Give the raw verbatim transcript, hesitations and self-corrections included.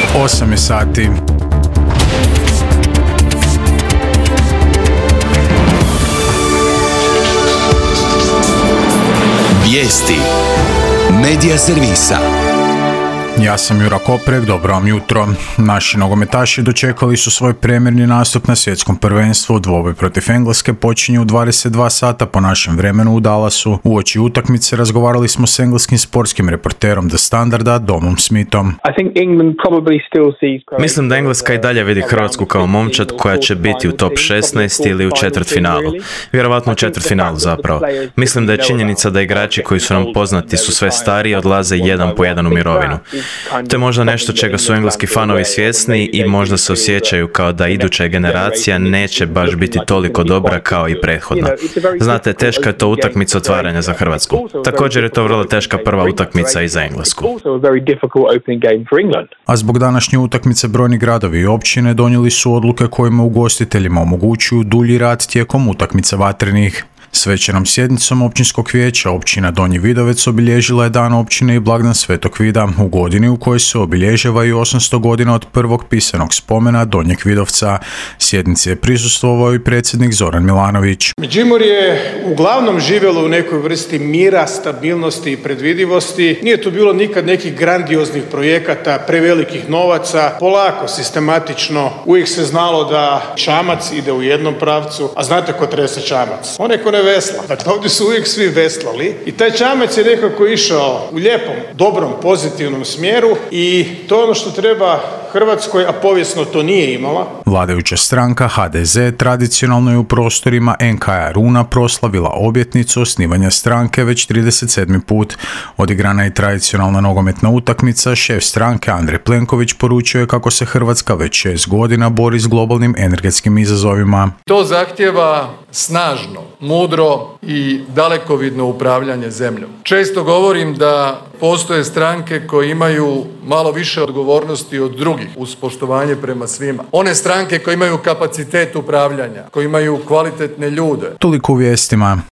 osam je sati. Vijesti Medija servisa. Ja sam Jura Koprek, dobro vam jutro. Naši nogometaši dočekali su svoj premjerni nastup na svjetskom prvenstvu. Dvoboj protiv Engleske počinje u dvadeset dva sata po našem vremenu u Dallasu. Uoči utakmice razgovarali smo s engleskim sportskim reporterom The Standarda, Domom Smithom. Mislim da Engleska i dalje vidi Hrvatsku kao momčad koja će biti u top šesnaest ili u četvrtfinalu. Vjerovatno u četvrtfinalu zapravo. Mislim da je činjenica da igrači koji su nam poznati su sve stariji, odlaze jedan po jedan u mirovinu. To je možda nešto čega su engleski fanovi svjesni i možda se osjećaju kao da iduća generacija neće baš biti toliko dobra kao i prethodna. Znate, teška je to utakmica otvaranja za Hrvatsku. Također je to vrlo teška prva utakmica i za Englesku. A zbog današnje utakmice brojni gradovi i općine donijeli su odluke kojima ugostiteljima omogućuju dulji rad tijekom utakmice vatrenih. Svečanom sjednicom općinskog vijeća općina Donji Vidovec obilježila je dan općine i blagdan Svetog Vida u godini u kojoj se obilježava i osamsto godina od prvog pisanog spomena Donjeg Vidovca. Sjednici je prisustvovao i predsjednik Zoran Milanović. Međimurje je uglavnom živjelo u nekoj vrsti mira, stabilnosti i predvidivosti. Nije tu bilo nikad nekih grandioznih projekata, prevelikih novaca. Polako, sistematično, uvijek se znalo da čamac ide u jednom pravcu, a znate ko trese čamac? Onaj ko ne vesla. Dakle, ovdje su uvijek svi veslali i taj čamac je nekako išao u lijepom, dobrom, pozitivnom smjeru i to je ono što treba Hrvatskoj, a povijesno to nije imala. Vladajuća stranka H D Z tradicionalno je u prostorima N K A Runa proslavila obljetnicu osnivanja stranke već trideset sedmi put. Odigrana je tradicionalna nogometna utakmica, šef stranke Andrej Plenković poručuje kako se Hrvatska već šest godina bori s globalnim energetskim izazovima. To zahtijeva snažno, mudro i dalekovidno upravljanje zemljom. Često govorim da postoje stranke koje imaju malo više odgovornosti od drugih uz poštovanje prema svima. One stranke koje imaju kapacitet upravljanja, koje imaju kvalitetne ljude. Toliko u vijestima.